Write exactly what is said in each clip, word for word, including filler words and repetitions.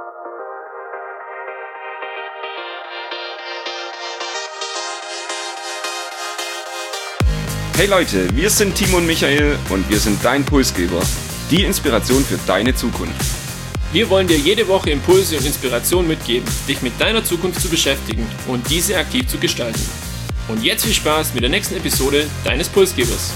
Hey Leute, wir sind Timo und Michael und wir sind dein Pulsgeber, die Inspiration für deine Zukunft. Wir wollen dir jede Woche Impulse und Inspiration mitgeben, dich mit deiner Zukunft zu beschäftigen und diese aktiv zu gestalten. Und jetzt viel Spaß mit der nächsten Episode deines Pulsgebers.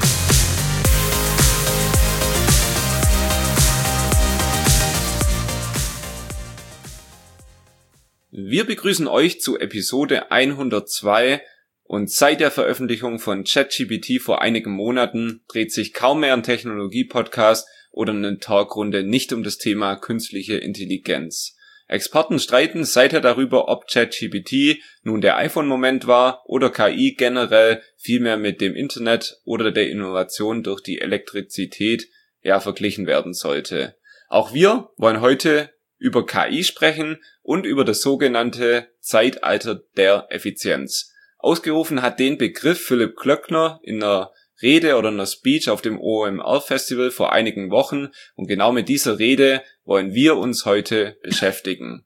Wir begrüßen euch zu Episode hundertzwei und seit der Veröffentlichung von ChatGPT vor einigen Monaten dreht sich kaum mehr ein Technologie-Podcast oder eine Talkrunde nicht um das Thema künstliche Intelligenz. Experten streiten seither darüber, ob ChatGPT nun der iPhone-Moment war oder K I generell vielmehr mit dem Internet oder der Innovation durch die Elektrizität ja verglichen werden sollte. Auch wir wollen heute über K I sprechen und über das sogenannte Zeitalter der Effizienz. Ausgerufen hat den Begriff Philipp Glöckner in einer Rede oder einer Speech auf dem O M R-Festival vor einigen Wochen und genau mit dieser Rede wollen wir uns heute beschäftigen.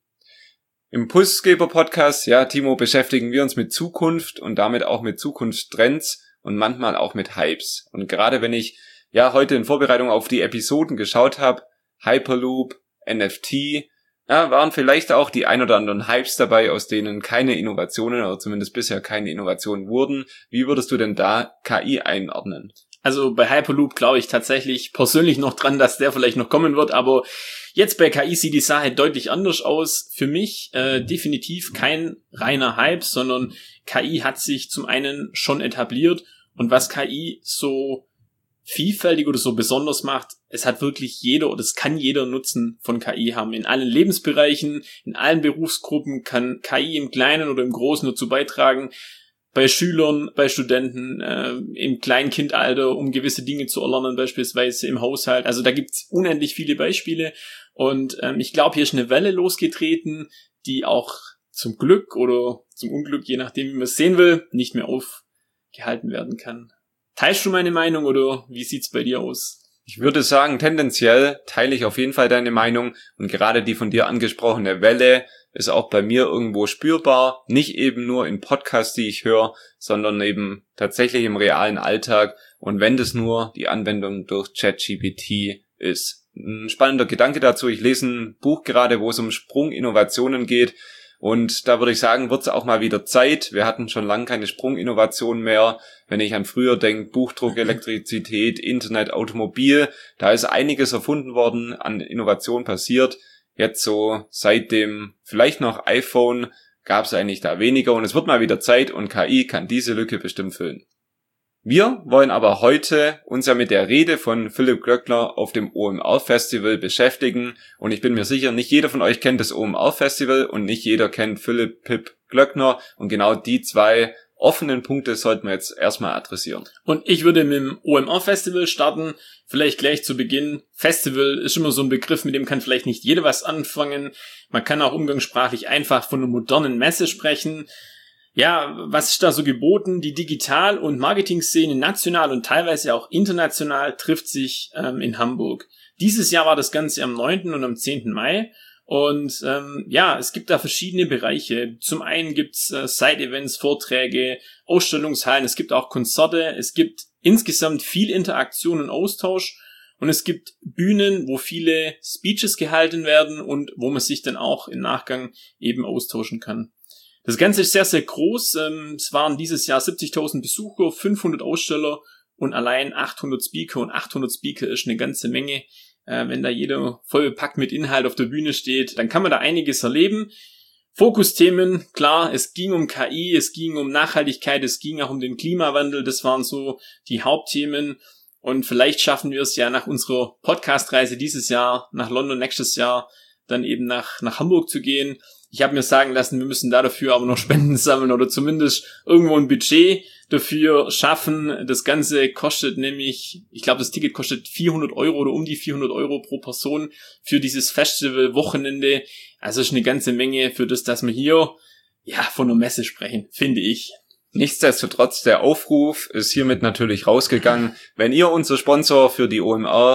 Im Pulsgeber-Podcast, ja Timo, beschäftigen wir uns mit Zukunft und damit auch mit Zukunftstrends und manchmal auch mit Hypes. Und gerade wenn ich ja heute in Vorbereitung auf die Episoden geschaut habe, Hyperloop, N F T, ja, waren vielleicht auch die ein oder anderen Hypes dabei, aus denen keine Innovationen oder zumindest bisher keine Innovationen wurden. Wie würdest du denn da K I einordnen? Also bei Hyperloop glaube ich tatsächlich persönlich noch dran, dass der vielleicht noch kommen wird, aber jetzt bei K I sieht die Sache deutlich anders aus. Für mich äh, definitiv kein reiner Hype, sondern K I hat sich zum einen schon etabliert und was K I so vielfältig oder so besonders macht, es hat wirklich jeder oder es kann jeder Nutzen von K I haben. In allen Lebensbereichen, in allen Berufsgruppen kann K I im Kleinen oder im Großen dazu beitragen, bei Schülern, bei Studenten, äh, im Kleinkindalter, um gewisse Dinge zu erlernen, beispielsweise im Haushalt. Also da gibt's unendlich viele Beispiele und ähm, ich glaube, hier ist eine Welle losgetreten, die auch zum Glück oder zum Unglück, je nachdem, wie man es sehen will, nicht mehr aufgehalten werden kann. Teilst du meine Meinung oder wie sieht's bei dir aus? Ich würde sagen, tendenziell teile ich auf jeden Fall deine Meinung und gerade die von dir angesprochene Welle ist auch bei mir irgendwo spürbar. Nicht eben nur in Podcasts, die ich höre, sondern eben tatsächlich im realen Alltag und wenn das nur die Anwendung durch ChatGPT ist. Ein spannender Gedanke dazu. Ich lese ein Buch gerade, wo es um Sprunginnovationen geht. Und da würde ich sagen, wird es auch mal wieder Zeit. Wir hatten schon lange keine Sprunginnovation mehr. Wenn ich an früher denke, Buchdruck, Elektrizität, Internet, Automobil, da ist einiges erfunden worden, an Innovation passiert. Jetzt so seit dem vielleicht noch iPhone gab es eigentlich da weniger und es wird mal wieder Zeit und K I kann diese Lücke bestimmt füllen. Wir wollen aber heute uns ja mit der Rede von Philipp Glöckner auf dem O M R-Festival beschäftigen und ich bin mir sicher, nicht jeder von euch kennt das O M R-Festival und nicht jeder kennt Philipp Pip Glöckner und genau die zwei offenen Punkte sollten wir jetzt erstmal adressieren. Und ich würde mit dem O M R-Festival starten, vielleicht gleich zu Beginn. Festival ist immer so ein Begriff, mit dem kann vielleicht nicht jeder was anfangen. Man kann auch umgangssprachlich einfach von einer modernen Messe sprechen. Ja, was ist da so geboten? Die Digital- und Marketing-Szene national und teilweise auch international trifft sich ähm, in Hamburg. Dieses Jahr war das Ganze am neunten und am zehnten Mai. Und ähm, ja, es gibt da verschiedene Bereiche. Zum einen gibt's äh, Side-Events, Vorträge, Ausstellungshallen, es gibt auch Konzerte, es gibt insgesamt viel Interaktion und Austausch und es gibt Bühnen, wo viele Speeches gehalten werden und wo man sich dann auch im Nachgang eben austauschen kann. Das Ganze ist sehr, sehr groß. Es waren dieses Jahr siebzigtausend Besucher, fünfhundert Aussteller und allein achthundert Speaker. Und achthundert Speaker ist eine ganze Menge. Wenn da jeder voll bepackt mit Inhalt auf der Bühne steht, dann kann man da einiges erleben. Fokusthemen, klar, es ging um K I, es ging um Nachhaltigkeit, es ging auch um den Klimawandel. Das waren so die Hauptthemen. Und vielleicht schaffen wir es ja nach unserer Podcast-Reise dieses Jahr nach London, nächstes Jahr dann eben nach, nach Hamburg zu gehen. Ich habe mir sagen lassen, wir müssen da dafür aber noch Spenden sammeln oder zumindest irgendwo ein Budget dafür schaffen. Das Ganze kostet nämlich, ich glaube, das Ticket kostet vierhundert Euro oder um die vierhundert Euro pro Person für dieses Festival-Wochenende. Also ist eine ganze Menge für das, dass wir hier ja von einer Messe sprechen, finde ich. Nichtsdestotrotz, der Aufruf ist hiermit natürlich rausgegangen. Wenn ihr unser Sponsor für die O M R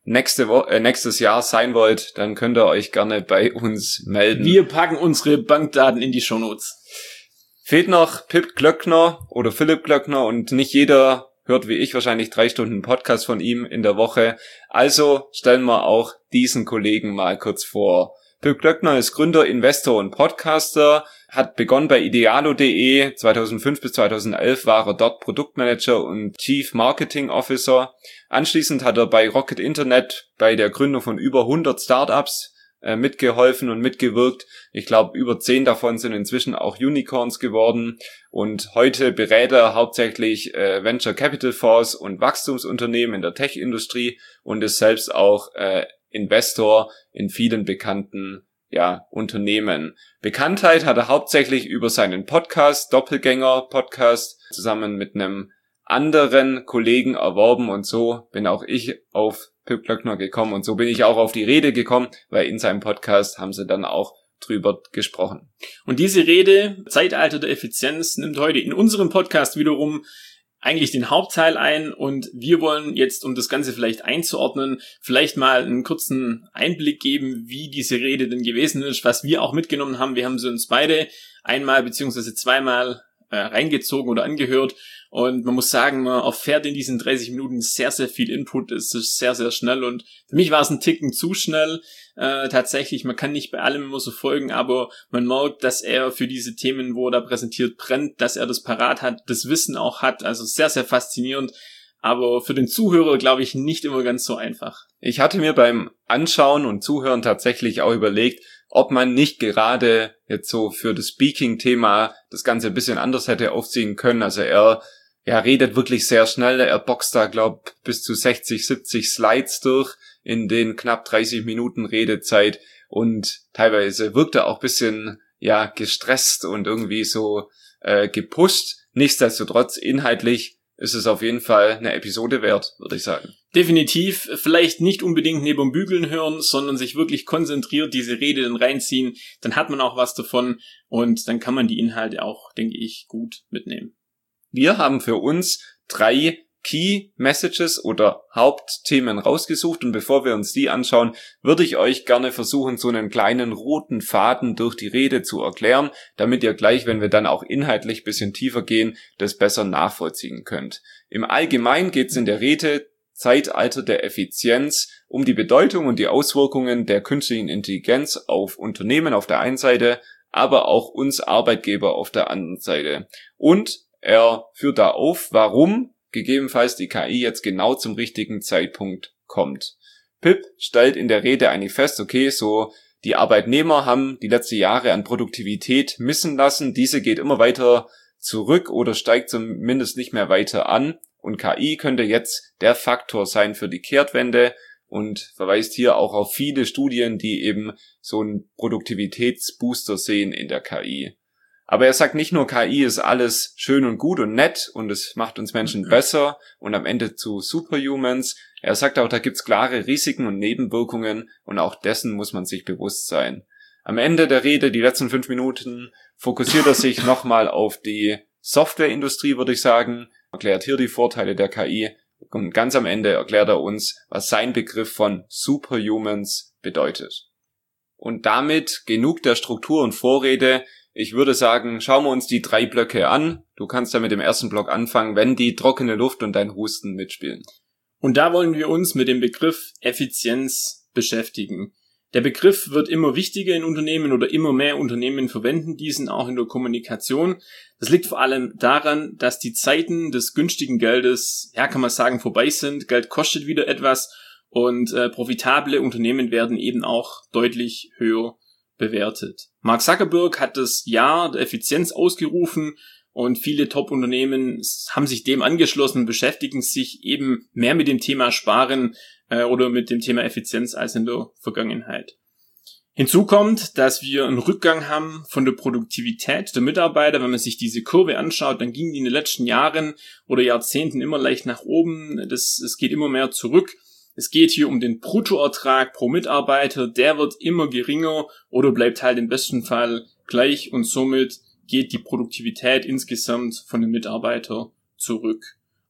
nächste Wo- äh, nächstes Jahr sein wollt, dann könnt ihr euch gerne bei uns melden. Wir packen unsere Bankdaten in die Shownotes. Fehlt noch Pip Glöckner oder Philipp Glöckner und nicht jeder hört wie ich wahrscheinlich drei Stunden Podcast von ihm in der Woche. Also stellen wir auch diesen Kollegen mal kurz vor. Pip Glöckner ist Gründer, Investor und Podcaster, hat begonnen bei idealo punkt de, zweitausendfünf bis zweitausendelf war er dort Produktmanager und Chief Marketing Officer. Anschließend hat er bei Rocket Internet bei der Gründung von über hundert Startups äh, mitgeholfen und mitgewirkt. Ich glaube, über zehn davon sind inzwischen auch Unicorns geworden und heute berät er hauptsächlich äh, Venture Capital Fonds und Wachstumsunternehmen in der Tech-Industrie und ist selbst auch äh, Investor in vielen bekannten ja, Unternehmen. Bekanntheit hat er hauptsächlich über seinen Podcast, Doppelgänger-Podcast, zusammen mit einem anderen Kollegen erworben und so bin auch ich auf Pip Glöckner gekommen und so bin ich auch auf die Rede gekommen, weil in seinem Podcast haben sie dann auch drüber gesprochen. Und diese Rede, Zeitalter der Effizienz, nimmt heute in unserem Podcast wiederum eigentlich den Hauptteil ein und wir wollen jetzt, um das Ganze vielleicht einzuordnen, vielleicht mal einen kurzen Einblick geben, wie diese Rede denn gewesen ist, was wir auch mitgenommen haben. Wir haben sie uns beide einmal beziehungsweise zweimal äh, reingezogen oder angehört und man muss sagen, man erfährt in diesen dreißig Minuten sehr, sehr viel Input. Es ist sehr, sehr schnell und für mich war es ein Ticken zu schnell. Äh, tatsächlich, man kann nicht bei allem immer so folgen, aber man merkt, dass er für diese Themen, wo er da präsentiert, brennt, dass er das parat hat, das Wissen auch hat, also sehr, sehr faszinierend, aber für den Zuhörer, glaube ich, nicht immer ganz so einfach. Ich hatte mir beim Anschauen und Zuhören tatsächlich auch überlegt, ob man nicht gerade jetzt so für das Speaking-Thema das Ganze ein bisschen anders hätte aufziehen können, also er ja, redet wirklich sehr schnell, er boxt da, glaub, bis zu sechzig, siebzig Slides durch in den knapp dreißig Minuten Redezeit und teilweise wirkt er auch ein bisschen, ja, gestresst und irgendwie so äh, gepusht. Nichtsdestotrotz, inhaltlich ist es auf jeden Fall eine Episode wert, würde ich sagen. Definitiv, vielleicht nicht unbedingt neben Bügeln hören, sondern sich wirklich konzentriert diese Rede dann reinziehen, dann hat man auch was davon und dann kann man die Inhalte auch, denke ich, gut mitnehmen. Wir haben für uns drei Key Messages oder Hauptthemen rausgesucht und bevor wir uns die anschauen, würde ich euch gerne versuchen, so einen kleinen roten Faden durch die Rede zu erklären, damit ihr gleich, wenn wir dann auch inhaltlich ein bisschen tiefer gehen, das besser nachvollziehen könnt. Im Allgemeinen geht es in der Rede Zeitalter der Effizienz um die Bedeutung und die Auswirkungen der künstlichen Intelligenz auf Unternehmen auf der einen Seite, aber auch uns Arbeitgeber auf der anderen Seite. Und er führt da auf, warum gegebenenfalls die K I jetzt genau zum richtigen Zeitpunkt kommt. Pip stellt in der Rede eigentlich fest, okay, so die Arbeitnehmer haben die letzten Jahre an Produktivität missen lassen, diese geht immer weiter zurück oder steigt zumindest nicht mehr weiter an und K I könnte jetzt der Faktor sein für die Kehrtwende und verweist hier auch auf viele Studien, die eben so einen Produktivitätsbooster sehen in der K I. Aber er sagt nicht nur, K I ist alles schön und gut und nett und es macht uns Menschen besser und am Ende zu Superhumans. Er sagt auch, da gibt's klare Risiken und Nebenwirkungen und auch dessen muss man sich bewusst sein. Am Ende der Rede, die letzten fünf Minuten, fokussiert er sich nochmal auf die Softwareindustrie, würde ich sagen, erklärt hier die Vorteile der K I und ganz am Ende erklärt er uns, was sein Begriff von Superhumans bedeutet. Und damit genug der Struktur und Vorrede. Ich würde sagen, schauen wir uns die drei Blöcke an. Du kannst ja mit dem ersten Block anfangen, wenn die trockene Luft und dein Husten mitspielen. Und da wollen wir uns mit dem Begriff Effizienz beschäftigen. Der Begriff wird immer wichtiger in Unternehmen oder immer mehr Unternehmen verwenden diesen auch in der Kommunikation. Das liegt vor allem daran, dass die Zeiten des günstigen Geldes, ja kann man sagen, vorbei sind. Geld kostet wieder etwas und äh, profitable Unternehmen werden eben auch deutlich höher bewertet. Mark Zuckerberg hat das Jahr der Effizienz ausgerufen und viele Top-Unternehmen haben sich dem angeschlossen und beschäftigen sich eben mehr mit dem Thema Sparen äh, oder mit dem Thema Effizienz als in der Vergangenheit. Hinzu kommt, dass wir einen Rückgang haben von der Produktivität der Mitarbeiter. Wenn man sich diese Kurve anschaut, dann ging die in den letzten Jahren oder Jahrzehnten immer leicht nach oben. Das, es geht immer mehr zurück. Es geht hier um den Bruttoertrag pro Mitarbeiter, der wird immer geringer oder bleibt halt im besten Fall gleich und somit geht die Produktivität insgesamt von den Mitarbeitern zurück.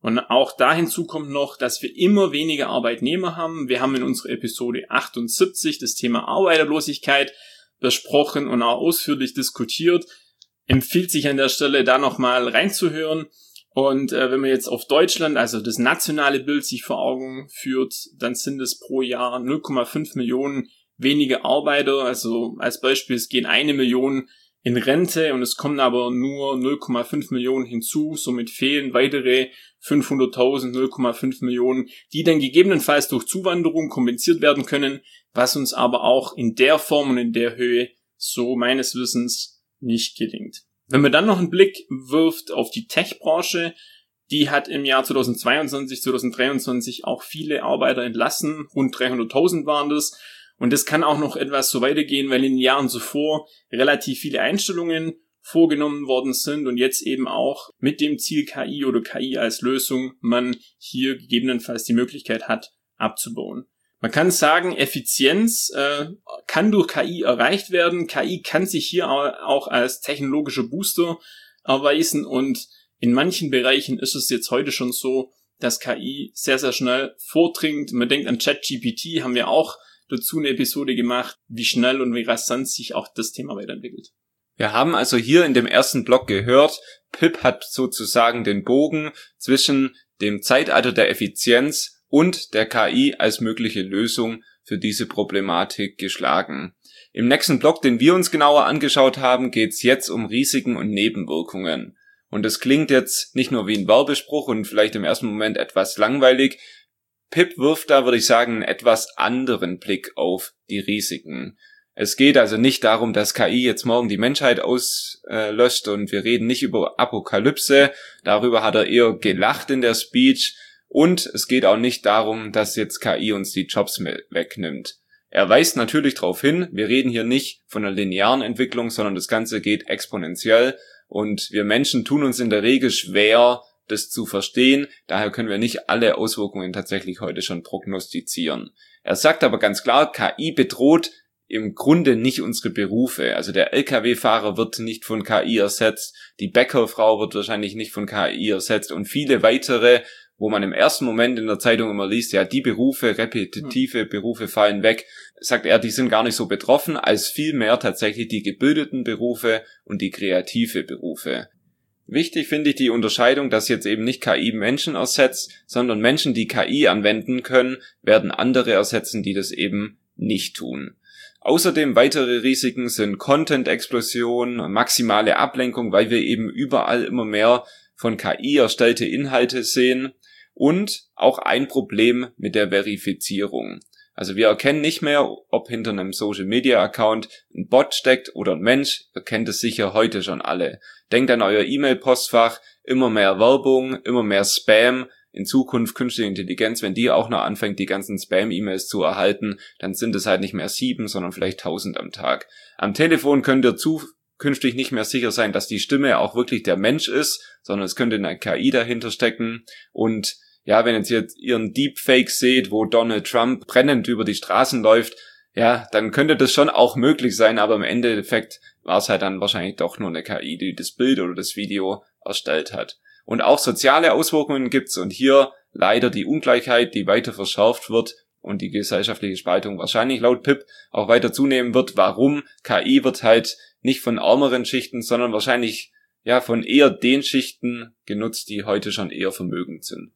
Und auch da hinzu kommt noch, dass wir immer weniger Arbeitnehmer haben. Wir haben in unserer Episode achtundsiebzig das Thema Arbeiterlosigkeit besprochen und auch ausführlich diskutiert. Empfiehlt sich an der Stelle da nochmal reinzuhören. Und äh, wenn man jetzt auf Deutschland, also das nationale Bild sich vor Augen führt, dann sind es pro Jahr null Komma fünf Millionen weniger Arbeiter. Also als Beispiel, es gehen eine Million in Rente und es kommen aber nur null Komma fünf Millionen hinzu. Somit fehlen weitere fünfhunderttausend, null Komma fünf Millionen, die dann gegebenenfalls durch Zuwanderung kompensiert werden können, was uns aber auch in der Form und in der Höhe so meines Wissens nicht gelingt. Wenn man dann noch einen Blick wirft auf die Tech-Branche, die hat im Jahr zweitausendzweiundzwanzig, zweitausenddreiundzwanzig auch viele Arbeiter entlassen, rund dreihunderttausend waren das. Und das kann auch noch etwas so weitergehen, weil in den Jahren zuvor relativ viele Einstellungen vorgenommen worden sind und jetzt eben auch mit dem Ziel K I oder K I als Lösung man hier gegebenenfalls die Möglichkeit hat, abzubauen. Man kann sagen, Effizienz äh, kann durch K I erreicht werden. K I kann sich hier auch als technologischer Booster erweisen und in manchen Bereichen ist es jetzt heute schon so, dass K I sehr, sehr schnell vordringt. Man denkt an ChatGPT, haben wir auch dazu eine Episode gemacht, wie schnell und wie rasant sich auch das Thema weiterentwickelt. Wir haben also hier in dem ersten Block gehört, Pip hat sozusagen den Bogen zwischen dem Zeitalter der Effizienz und der K I als mögliche Lösung für diese Problematik geschlagen. Im nächsten Block, den wir uns genauer angeschaut haben, geht's jetzt um Risiken und Nebenwirkungen. Und das klingt jetzt nicht nur wie ein Werbespruch und vielleicht im ersten Moment etwas langweilig. Pip wirft da, würde ich sagen, einen etwas anderen Blick auf die Risiken. Es geht also nicht darum, dass K I jetzt morgen die Menschheit auslöscht und wir reden nicht über Apokalypse. Darüber hat er eher gelacht in der Speech. Und es geht auch nicht darum, dass jetzt K I uns die Jobs wegnimmt. Er weist natürlich darauf hin, wir reden hier nicht von einer linearen Entwicklung, sondern das Ganze geht exponentiell. Und wir Menschen tun uns in der Regel schwer, das zu verstehen. Daher können wir nicht alle Auswirkungen tatsächlich heute schon prognostizieren. Er sagt aber ganz klar, K I bedroht im Grunde nicht unsere Berufe. Also der L K W-Fahrer wird nicht von K I ersetzt, die Bäckerfrau wird wahrscheinlich nicht von K I ersetzt und viele weitere, wo man im ersten Moment in der Zeitung immer liest, ja, die Berufe, repetitive Berufe fallen weg, sagt er, die sind gar nicht so betroffen, als vielmehr tatsächlich die gebildeten Berufe und die kreative Berufe. Wichtig finde ich die Unterscheidung, dass jetzt eben nicht K I Menschen ersetzt, sondern Menschen, die K I anwenden können, werden andere ersetzen, die das eben nicht tun. Außerdem weitere Risiken sind Content-Explosion, maximale Ablenkung, weil wir eben überall immer mehr von K I erstellte Inhalte sehen und auch ein Problem mit der Verifizierung. Also wir erkennen nicht mehr, ob hinter einem Social-Media-Account ein Bot steckt oder ein Mensch. Ihr kennt es sicher heute schon alle. Denkt an euer E-Mail-Postfach, immer mehr Werbung, immer mehr Spam. In Zukunft künstliche Intelligenz, wenn die auch noch anfängt, die ganzen Spam-E-Mails zu erhalten, dann sind es halt nicht mehr sieben, sondern vielleicht tausend am Tag. Am Telefon könnt ihr zukünftig nicht mehr sicher sein, dass die Stimme auch wirklich der Mensch ist, sondern es könnte eine K I dahinter stecken. Und ja, wenn jetzt, jetzt ihr einen Deepfake seht, wo Donald Trump brennend über die Straßen läuft, ja, dann könnte das schon auch möglich sein, aber im Endeffekt war es halt dann wahrscheinlich doch nur eine K I, die das Bild oder das Video erstellt hat. Und auch soziale Auswirkungen gibt's und hier leider die Ungleichheit, die weiter verschärft wird und die gesellschaftliche Spaltung wahrscheinlich laut Pip auch weiter zunehmen wird. Warum? K I wird halt nicht von ärmeren Schichten, sondern wahrscheinlich ja von eher den Schichten genutzt, die heute schon eher vermögend sind.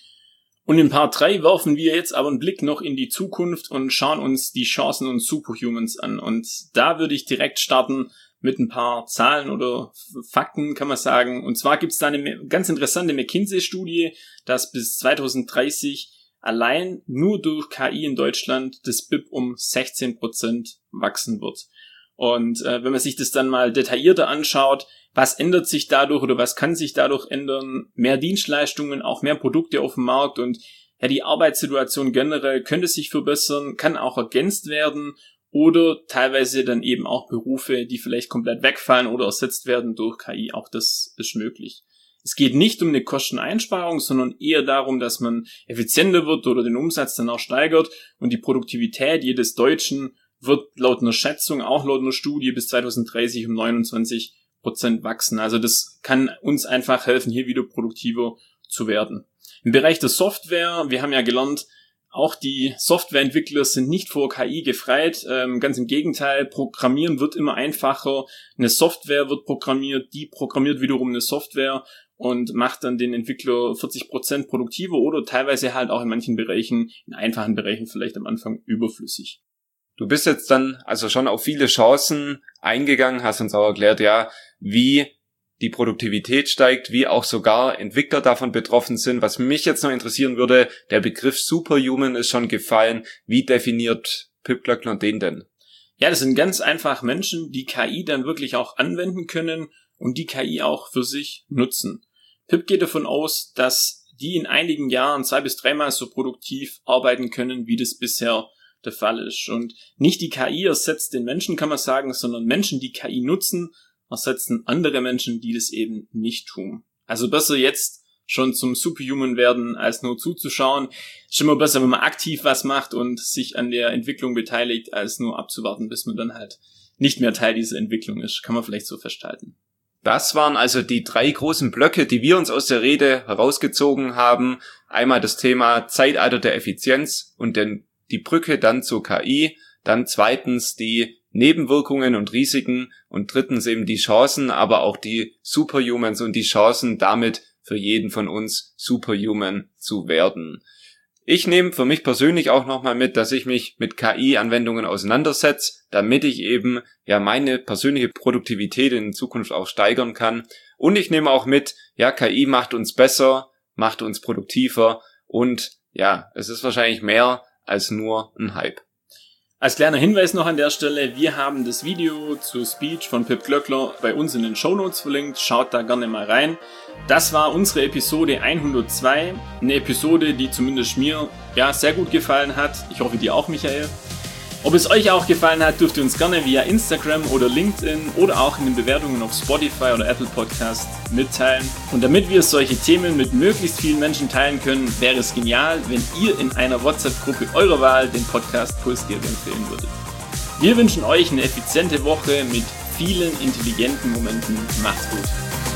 Und in Part drei werfen wir jetzt aber einen Blick noch in die Zukunft und schauen uns die Chancen und Superhumans an. Und da würde ich direkt starten mit ein paar Zahlen oder Fakten, kann man sagen. Und zwar gibt es da eine ganz interessante McKinsey-Studie, dass bis zweitausenddreißig allein nur durch K I in Deutschland das B I P um sechzehn Prozent wachsen wird. Und äh, wenn man sich das dann mal detaillierter anschaut, was ändert sich dadurch oder was kann sich dadurch ändern? Mehr Dienstleistungen, auch mehr Produkte auf dem Markt und ja, die Arbeitssituation generell könnte sich verbessern, kann auch ergänzt werden oder teilweise dann eben auch Berufe, die vielleicht komplett wegfallen oder ersetzt werden durch K I. Auch das ist möglich. Es geht nicht um eine Kosteneinsparung, sondern eher darum, dass man effizienter wird oder den Umsatz dann auch steigert und die Produktivität jedes Deutschen wird laut einer Schätzung, auch laut einer Studie bis zweitausenddreißig um neunundzwanzig Prozent wachsen. Also das kann uns einfach helfen, hier wieder produktiver zu werden. Im Bereich der Software, wir haben ja gelernt, auch die Softwareentwickler sind nicht vor K I gefreit, ähm, ganz im Gegenteil, Programmieren wird immer einfacher, eine Software wird programmiert, die programmiert wiederum eine Software und macht dann den Entwickler vierzig Prozent produktiver oder teilweise halt auch in manchen Bereichen, in einfachen Bereichen vielleicht am Anfang überflüssig. Du bist jetzt dann also schon auf viele Chancen eingegangen, hast uns auch erklärt, ja, wie die Produktivität steigt, wie auch sogar Entwickler davon betroffen sind. Was mich jetzt noch interessieren würde, der Begriff Superhuman ist schon gefallen. Wie definiert Pip Glöckler den denn? Ja, das sind ganz einfach Menschen, die K I dann wirklich auch anwenden können und die K I auch für sich nutzen. Pip geht davon aus, dass die in einigen Jahren zwei bis dreimal so produktiv arbeiten können, wie das bisher der Fall ist. Und nicht die K I ersetzt den Menschen, kann man sagen, sondern Menschen, die K I nutzen, ersetzen andere Menschen, die das eben nicht tun. Also besser jetzt schon zum Superhuman werden, als nur zuzuschauen. Ist immer besser, wenn man aktiv was macht und sich an der Entwicklung beteiligt, als nur abzuwarten, bis man dann halt nicht mehr Teil dieser Entwicklung ist. Kann man vielleicht so festhalten. Das waren also die drei großen Blöcke, die wir uns aus der Rede herausgezogen haben. Einmal das Thema Zeitalter der Effizienz und den, die Brücke dann zur K I. Dann zweitens die Nebenwirkungen und Risiken und drittens eben die Chancen, aber auch die Superhumans und die Chancen, damit für jeden von uns Superhuman zu werden. Ich nehme für mich persönlich auch nochmal mit, dass ich mich mit K I-Anwendungen auseinandersetze, damit ich eben ja meine persönliche Produktivität in Zukunft auch steigern kann. Und ich nehme auch mit, ja, K I macht uns besser, macht uns produktiver und ja, es ist wahrscheinlich mehr als nur ein Hype. Als kleiner Hinweis noch an der Stelle, wir haben das Video zur Speech von Pip Glöckler bei uns in den Shownotes verlinkt, schaut da gerne mal rein. Das war unsere Episode hundertzwei, eine Episode, die zumindest mir ja sehr gut gefallen hat. Ich hoffe, dir auch, Michael. Ob es euch auch gefallen hat, dürft ihr uns gerne via Instagram oder LinkedIn oder auch in den Bewertungen auf Spotify oder Apple Podcast mitteilen. Und damit wir solche Themen mit möglichst vielen Menschen teilen können, wäre es genial, wenn ihr in einer WhatsApp-Gruppe eurer Wahl den Podcast Pulsgeber empfehlen würdet. Wir wünschen euch eine effiziente Woche mit vielen intelligenten Momenten. Macht's gut!